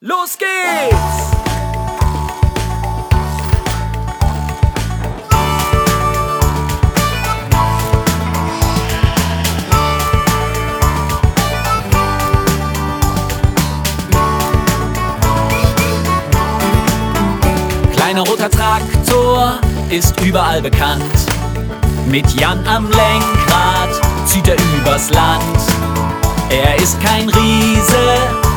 Los geht's! Kleiner roter Traktor ist überall bekannt. Mit Jan am Lenkrad zieht er übers Land. Er ist kein Riese,